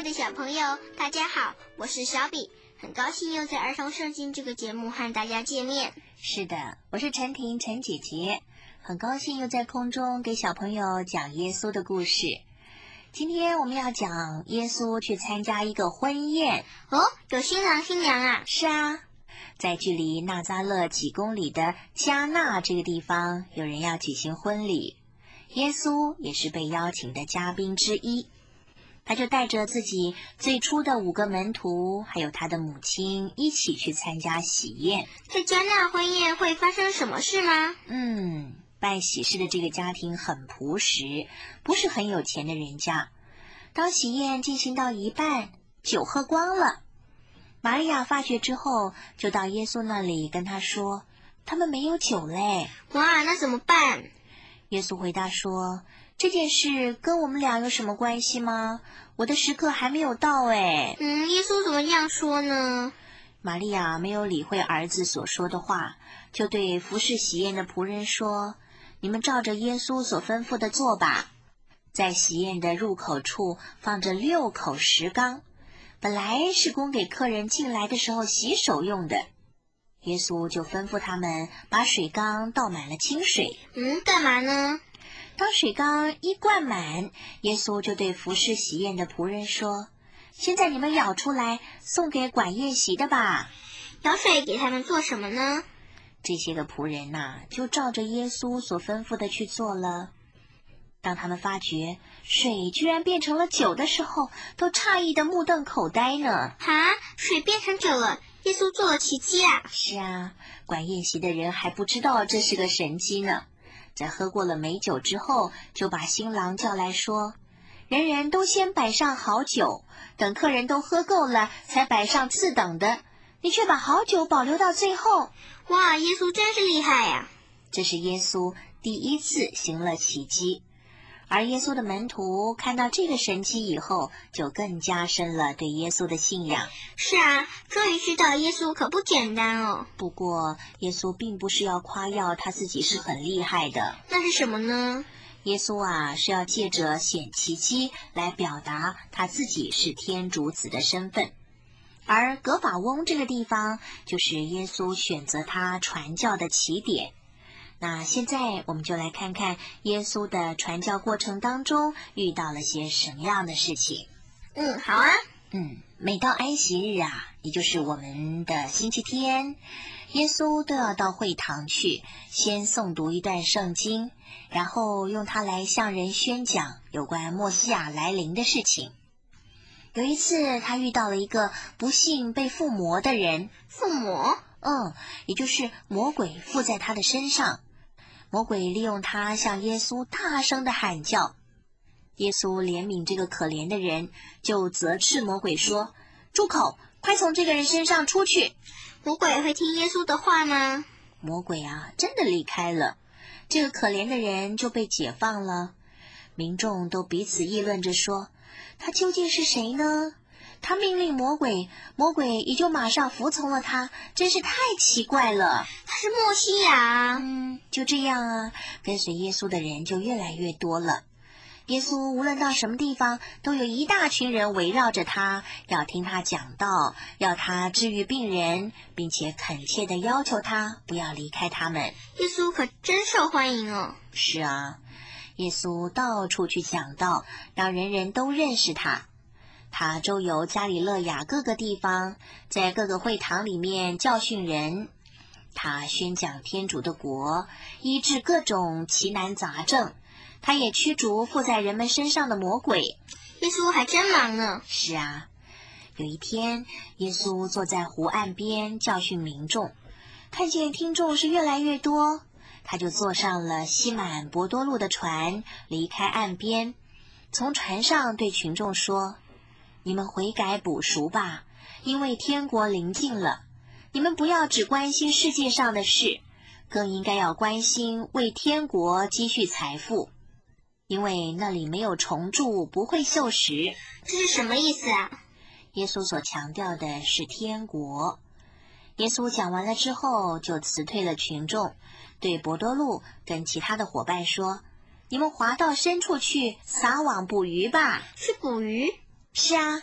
的小朋友，大家好，我是小比，很高兴又在儿童圣经这个节目和大家见面。 是的，我是陈婷陈姐姐，很高兴又在空中给小朋友讲耶稣的故事。今天我们要讲耶稣去参加一个婚宴。 哦，有新郎新娘啊？ 是啊，在距离纳匝勒几公里的迦纳这个地方，有人要举行婚礼，耶稣也是被邀请的嘉宾之一。他就带着自己最初的5个门徒，还有他的母亲一起去参加喜宴。 在迦纳婚宴会发生什么事吗？ 办喜事的这个家庭很朴实，不是很有钱的人家。当喜宴进行到一半，酒喝光了。玛利亚发觉之后，就到耶稣那里跟他说，他们没有酒嘞。 哇，那怎么办？ 耶稣回答说，这件事跟我们俩有什么关系吗？我的时刻还没有到耶稣怎么这样说呢？ 玛利亚没有理会儿子所说的话，就对服侍喜宴的仆人说，你们照着耶稣所吩咐的做吧。在喜宴的入口处放着6口石缸，本来是供给客人进来的时候洗手用的。耶稣就吩咐他们把水缸倒满了清水。 干嘛呢？ 当水缸一灌满，耶稣就对服侍喜宴的仆人说，现在你们舀出来送给管宴席的吧。 舀水给他们做什么呢？ 这些个仆人就照着耶稣所吩咐的去做了。当他们发觉水居然变成了酒的时候，都诧异的目瞪口呆呢。 水变成酒了，耶稣做了奇迹啊！ 是啊，管宴席的人还不知道这是个神迹呢。在喝过了美酒之后，就把新郎叫来说，人人都先摆上好酒，等客人都喝够了才摆上次等的，你却把好酒保留到最后。 哇，耶稣真是厉害呀！ 这是耶稣第一次行了奇迹，而耶稣的门徒看到这个神迹以后，就更加深了对耶稣的信仰。 是啊，终于知道耶稣可不简单哦。 不过耶稣并不是要夸耀他自己是很厉害的。 那是什么呢？ 耶稣是要借着显奇迹来表达他自己是天主子的身份。而葛法翁这个地方就是耶稣选择他传教的起点。那现在我们就来看看耶稣的传教过程当中遇到了些什么样的事情。 好啊。 每到安息日也就是我们的星期天，耶稣都要到会堂去，先诵读一段圣经，然后用它来向人宣讲有关默西亚来临的事情。有一次他遇到了一个不幸被附魔的人。 附魔？ 也就是魔鬼附在他的身上。魔鬼利用他向耶稣大声的喊叫。耶稣怜悯这个可怜的人，就责斥魔鬼说，住口，快从这个人身上出去。 魔鬼会听耶稣的话吗？ 魔鬼真的离开了，这个可怜的人就被解放了。民众都彼此议论着说，他究竟是谁呢？他命令魔鬼，魔鬼也就马上服从了他，真是太奇怪了。 他是默西亚。 就这样跟随耶稣的人就越来越多了。耶稣无论到什么地方，都有一大群人围绕着他，要听他讲道，要他治愈病人，并且恳切地要求他不要离开他们。 耶稣可真受欢迎哦。 是啊，耶稣到处去讲道，让人人都认识他。他周游加里肋亚各个地方，在各个会堂里面教训人。他宣讲天主的国，医治各种奇难杂症。他也驱逐附在人们身上的魔鬼。 耶稣还真忙呢。 是啊，有一天，耶稣坐在湖岸边教训民众，看见听众是越来越多，他就坐上了西满伯多禄的船，离开岸边，从船上对群众说，你们悔改补赎吧，因为天国临近了。你们不要只关心世界上的事，更应该要关心为天国积蓄财富，因为那里没有虫蛀，不会锈蚀。 这是什么意思啊？ 耶稣所强调的是天国。耶稣讲完了之后，就辞退了群众，对伯多禄跟其他的伙伴说，你们划到深处去撒网捕鱼吧。 去捕鱼？ 是啊，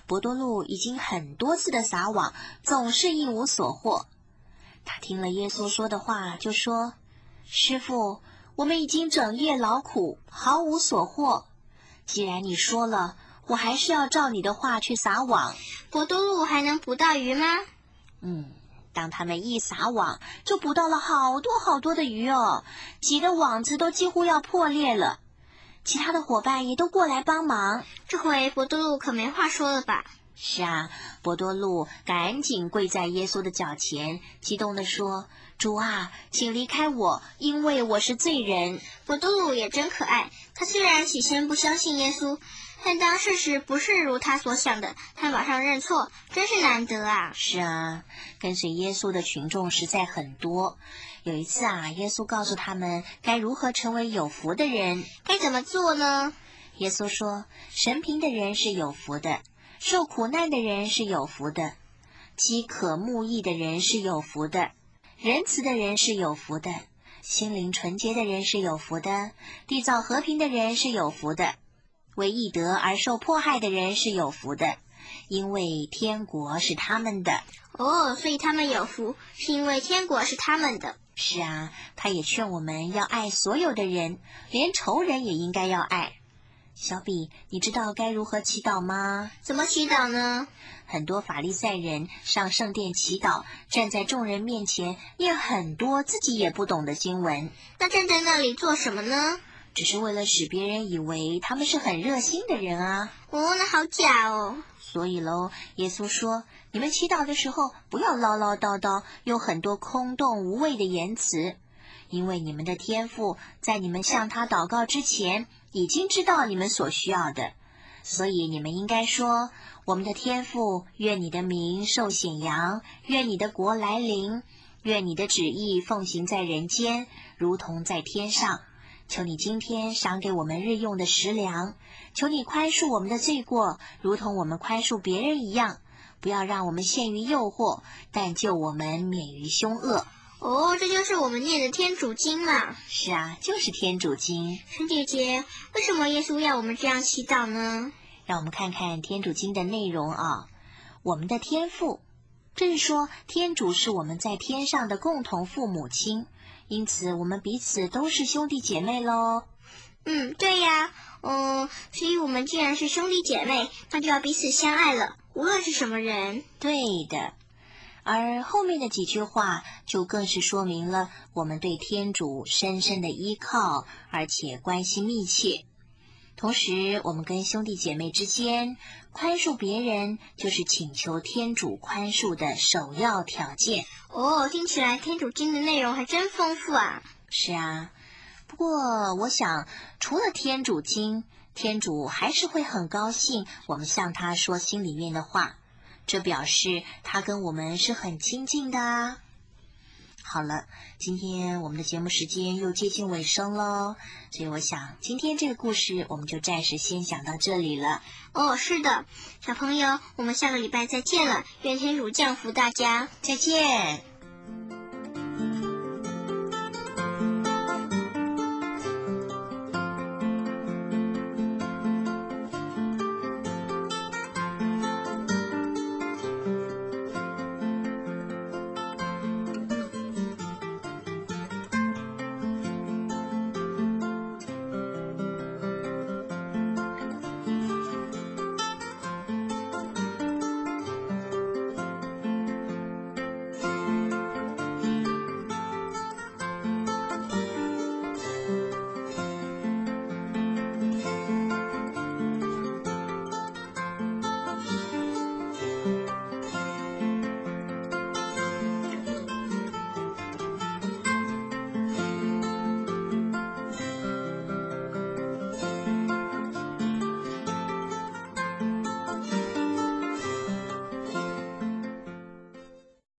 伯多禄已经很多次的撒网，总是一无所获。他听了耶稣说的话，就说：师父，我们已经整夜劳苦，毫无所获。既然你说了，我还是要照你的话去撒网。 伯多禄还能捕到鱼吗？ 当他们一撒网，就捕到了好多好多的鱼哦，挤得网子都几乎要破裂了。其他的伙伴也都过来帮忙。 这回伯多禄可没话说了吧？ 是啊，伯多禄赶紧跪在耶稣的脚前，激动地说：主啊，请离开我，因为我是罪人。 伯多禄也真可爱，他虽然起先不相信耶稣，但当事实不是如他所想的，他马上认错，真是难得啊。 是啊，跟随耶稣的群众实在很多。有一次啊，耶稣告诉他们该如何成为有福的人。 该怎么做呢？ 耶稣说，神贫的人是有福的，受苦难的人是有福的，饥渴慕义的人是有福的，仁慈的人是有福的，心灵纯洁的人是有福的，缔造和平的人是有福的，为义德而受迫害的人是有福的，因为天国是他们的。 所以他们有福，是因为天国是他们的。 是啊，他也劝我们要爱所有的人，连仇人也应该要爱。小比，你知道该如何祈祷吗？ 怎么祈祷呢？ 很多法利赛人上圣殿祈祷，站在众人面前念很多自己也不懂的经文。 那站在那里做什么呢？ 只是为了使别人以为他们是很热心的人啊。 那好假哦。 所以咯，耶稣说，你们祈祷的时候不要唠唠叨叨，用很多空洞无谓的言辞，因为你们的天父在你们向他祷告之前已经知道你们所需要的，所以你们应该说，我们的天父，愿你的名受显扬，愿你的国来临，愿你的旨意奉行在人间，如同在天上。求你今天赏给我们日用的食粮，求你宽恕我们的罪过，如同我们宽恕别人一样，不要让我们陷于诱惑，但救我们免于凶恶。 这就是我们念的天主经嘛。 是啊，就是天主经。 陈姐姐，为什么耶稣要我们这样祈祷呢？ 让我们看看天主经的内容啊。我们的天父，这是说天主是我们在天上的共同父母亲，因此我们彼此都是兄弟姐妹咯。 对呀。所以我们既然是兄弟姐妹，那就要彼此相爱了，无论是什么人。 对的。而后面的几句话就更是说明了我们对天主深深的依靠，而且关系密切。同时我们跟兄弟姐妹之间宽恕别人，就是请求天主宽恕的首要条件。 听起来天主经的内容还真丰富啊。 是啊，不过我想除了天主经，天主还是会很高兴我们向他说心里面的话，这表示他跟我们是很亲近的啊。好了，今天我们的节目时间又接近尾声咯，所以我想今天这个故事我们就暂时先讲到这里了。 是的，小朋友，我们下个礼拜再见了，愿天主降福大家， 再见。